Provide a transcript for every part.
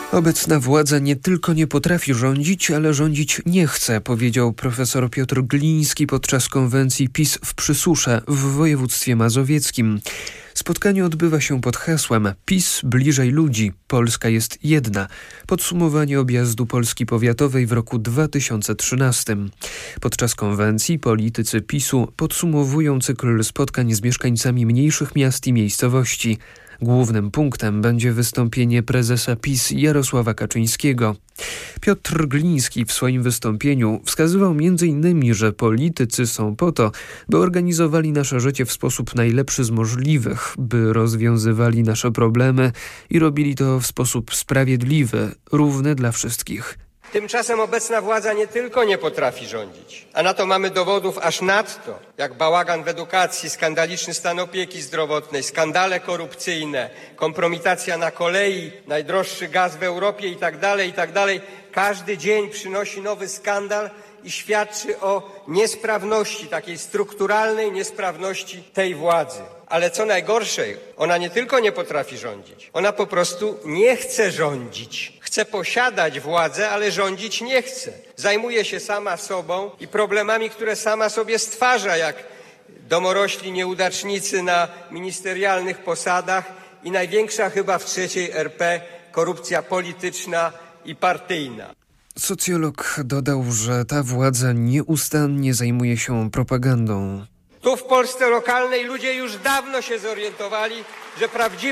Obecna władza nie tylko nie potrafi rządzić, ale rządzić nie chce, powiedział profesor Piotr Gliński podczas konwencji PiS w Przysusze w województwie mazowieckim. Spotkanie odbywa się pod hasłem PiS bliżej ludzi, Polska jest jedna. Podsumowanie objazdu Polski powiatowej w roku 2013. Podczas konwencji politycy PiS-u podsumowują cykl spotkań z mieszkańcami mniejszych miast i miejscowości. Głównym punktem będzie wystąpienie prezesa PiS Jarosława Kaczyńskiego. Piotr Gliński w swoim wystąpieniu wskazywał m.in., że politycy są po to, by organizowali nasze życie w sposób najlepszy z możliwych, by rozwiązywali nasze problemy i robili to w sposób sprawiedliwy, równy dla wszystkich. Tymczasem obecna władza nie tylko nie potrafi rządzić, a na to mamy dowodów aż nadto, jak bałagan w edukacji, skandaliczny stan opieki zdrowotnej, skandale korupcyjne, kompromitacja na kolei, najdroższy gaz w Europie itd. Każdy dzień przynosi nowy skandal i świadczy o niesprawności, takiej strukturalnej niesprawności tej władzy. Ale co najgorsze, ona nie tylko nie potrafi rządzić, ona po prostu nie chce rządzić. Chce posiadać władzę, ale rządzić nie chce. Zajmuje się sama sobą i problemami, które sama sobie stwarza, jak domorośli nieudacznicy na ministerialnych posadach i największa chyba w III RP korupcja polityczna i partyjna. Socjolog dodał, że ta władza nieustannie zajmuje się propagandą. Tu w Polsce lokalnej ludzie już dawno się zorientowali, że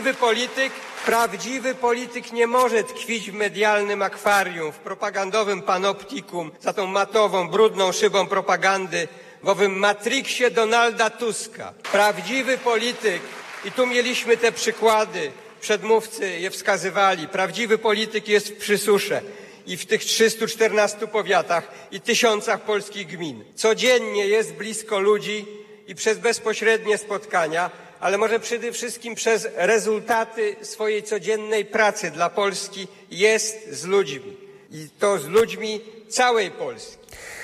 prawdziwy polityk nie może tkwić w medialnym akwarium, w propagandowym panoptikum, za tą matową, brudną szybą propagandy, w owym matriksie Donalda Tuska. Prawdziwy polityk, i tu mieliśmy te przykłady, przedmówcy je wskazywali, prawdziwy polityk jest w Przysusze i w tych 314 powiatach i tysiącach polskich gmin. Codziennie jest blisko ludzi i przez bezpośrednie spotkania, ale może przede wszystkim przez rezultaty swojej codziennej pracy dla Polski jest z ludźmi. I to z ludźmi całej Polski.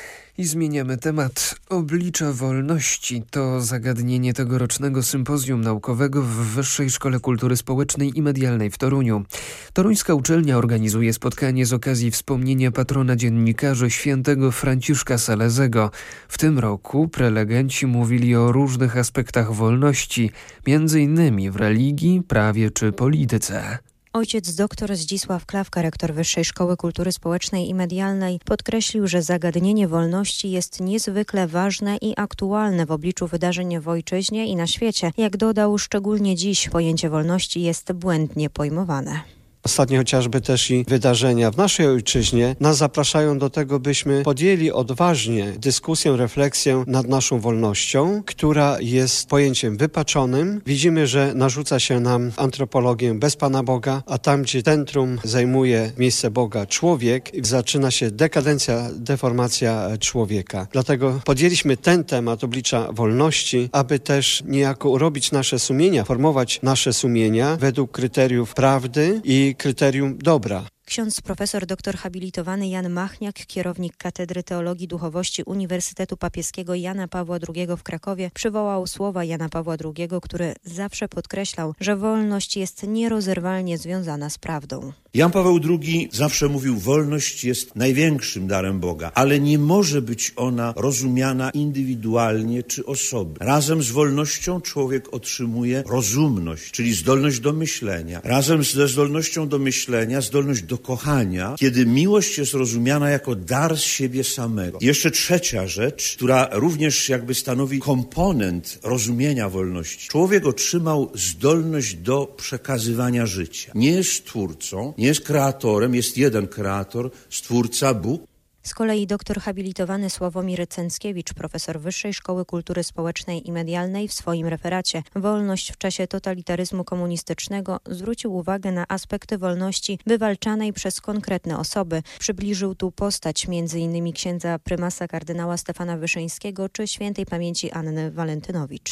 I zmieniamy temat. Oblicza wolności to zagadnienie tegorocznego sympozjum naukowego w Wyższej Szkole Kultury Społecznej i Medialnej w Toruniu. Toruńska uczelnia organizuje spotkanie z okazji wspomnienia patrona dziennikarzy świętego Franciszka Salezego. W tym roku prelegenci mówili o różnych aspektach wolności, między innymi w religii, prawie czy polityce. Ojciec dr Zdzisław Klawka, rektor Wyższej Szkoły Kultury Społecznej i Medialnej, podkreślił, że zagadnienie wolności jest niezwykle ważne i aktualne w obliczu wydarzeń w ojczyźnie i na świecie. Jak dodał, szczególnie dziś pojęcie wolności jest błędnie pojmowane. Ostatnio chociażby też i wydarzenia w naszej ojczyźnie nas zapraszają do tego, byśmy podjęli odważnie dyskusję, refleksję nad naszą wolnością, która jest pojęciem wypaczonym. Widzimy, że narzuca się nam antropologię bez Pana Boga, a tam, gdzie centrum zajmuje miejsce Boga człowiek, zaczyna się dekadencja, deformacja człowieka. Dlatego podjęliśmy ten temat oblicza wolności, aby też niejako urobić nasze sumienia, formować nasze sumienia według kryteriów prawdy i kryterium dobra. Ksiądz profesor doktor habilitowany Jan Machniak, kierownik Katedry Teologii Duchowości Uniwersytetu Papieskiego Jana Pawła II w Krakowie, przywołał słowa Jana Pawła II, który zawsze podkreślał, że wolność jest nierozerwalnie związana z prawdą. Jan Paweł II zawsze mówił, wolność jest największym darem Boga, ale nie może być ona rozumiana indywidualnie czy osobno. Razem z wolnością człowiek otrzymuje rozumność, czyli zdolność do myślenia. Razem ze zdolnością do myślenia, zdolność do kochania, kiedy miłość jest rozumiana jako dar z siebie samego. I jeszcze trzecia rzecz, która również jakby stanowi komponent rozumienia wolności. Człowiek otrzymał zdolność do przekazywania życia. Nie jest twórcą, nie jest kreatorem, jest jeden kreator, stwórca, Bóg. Z kolei doktor habilitowany Sławomir Cęckiewicz, profesor Wyższej Szkoły Kultury Społecznej i Medialnej, w swoim referacie "Wolność w czasie totalitaryzmu komunistycznego" zwrócił uwagę na aspekty wolności wywalczanej przez konkretne osoby. Przybliżył tu postać m.in. księdza prymasa kardynała Stefana Wyszyńskiego czy świętej pamięci Anny Walentynowicz.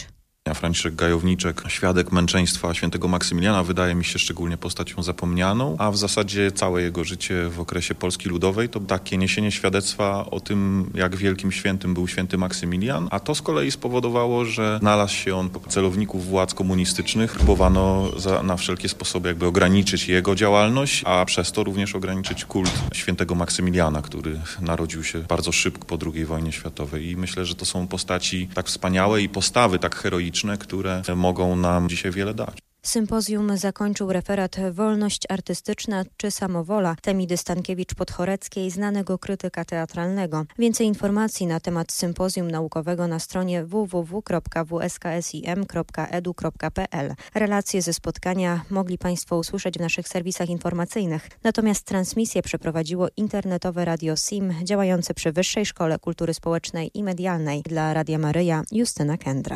Franciszek Gajowniczek, świadek męczeństwa świętego Maksymiliana, wydaje mi się szczególnie postacią zapomnianą, a w zasadzie całe jego życie w okresie Polski Ludowej to takie niesienie świadectwa o tym, jak wielkim świętym był święty Maksymilian, a to z kolei spowodowało, że znalazł się on po celowników władz komunistycznych. Próbowano na wszelkie sposoby jakby ograniczyć jego działalność, a przez to również ograniczyć kult świętego Maksymiliana, który narodził się bardzo szybko po II wojnie światowej. I myślę, że to są postaci tak wspaniałe i postawy tak heroiczne, które mogą nam dzisiaj wiele dać. Sympozjum zakończył referat Wolność artystyczna czy samowola Temidy Stankiewicz-Podchoreckiej, znanego krytyka teatralnego. Więcej informacji na temat sympozjum naukowego na stronie www.wsksim.edu.pl. Relacje ze spotkania mogli Państwo usłyszeć w naszych serwisach informacyjnych. Natomiast transmisję przeprowadziło internetowe Radio SIM działające przy Wyższej Szkole Kultury Społecznej i Medialnej. Dla Radia Maryja, Justyna Kędra.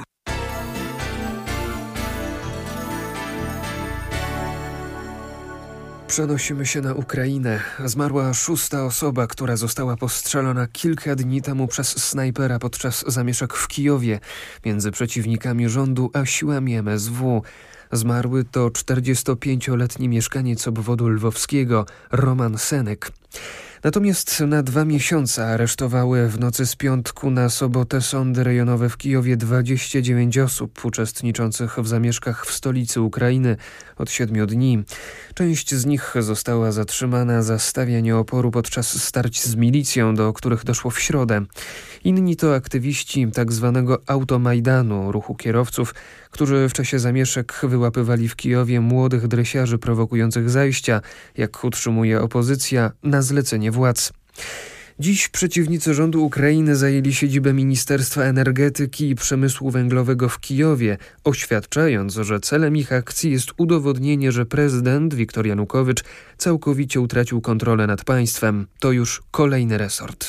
Przenosimy się na Ukrainę. Zmarła 6. osoba, która została postrzelona kilka dni temu przez snajpera podczas zamieszek w Kijowie między przeciwnikami rządu a siłami MSW. Zmarły to 45-letni mieszkaniec obwodu lwowskiego Roman Senek. Natomiast na 2 miesiące aresztowały w nocy z piątku na sobotę sądy rejonowe w Kijowie 29 osób uczestniczących w zamieszkach w stolicy Ukrainy od 7 dni. Część z nich została zatrzymana za stawianie oporu podczas starć z milicją, do których doszło w środę. Inni to aktywiści tzw. Automajdanu, ruchu kierowców, którzy w czasie zamieszek wyłapywali w Kijowie młodych dresiarzy prowokujących zajścia, jak utrzymuje opozycja, na zlecenie władz. Dziś przeciwnicy rządu Ukrainy zajęli siedzibę Ministerstwa Energetyki i Przemysłu Węglowego w Kijowie, oświadczając, że celem ich akcji jest udowodnienie, że prezydent Wiktor Janukowycz całkowicie utracił kontrolę nad państwem. To już kolejny resort.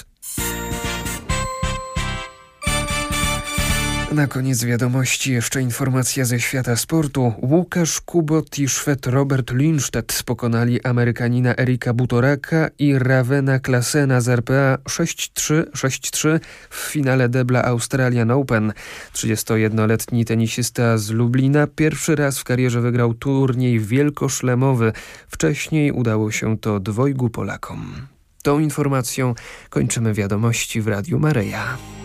Na koniec wiadomości jeszcze informacja ze świata sportu. Łukasz Kubot i Szwed Robert Lindstedt pokonali Amerykanina Erika Butoraka i Ravena Klasena z RPA 6-3, 6-3 w finale debla Australian Open. 31-letni tenisista z Lublina pierwszy raz w karierze wygrał turniej wielkoszlemowy. Wcześniej udało się to 2 Polakom. Tą informacją kończymy wiadomości w Radiu Maryja.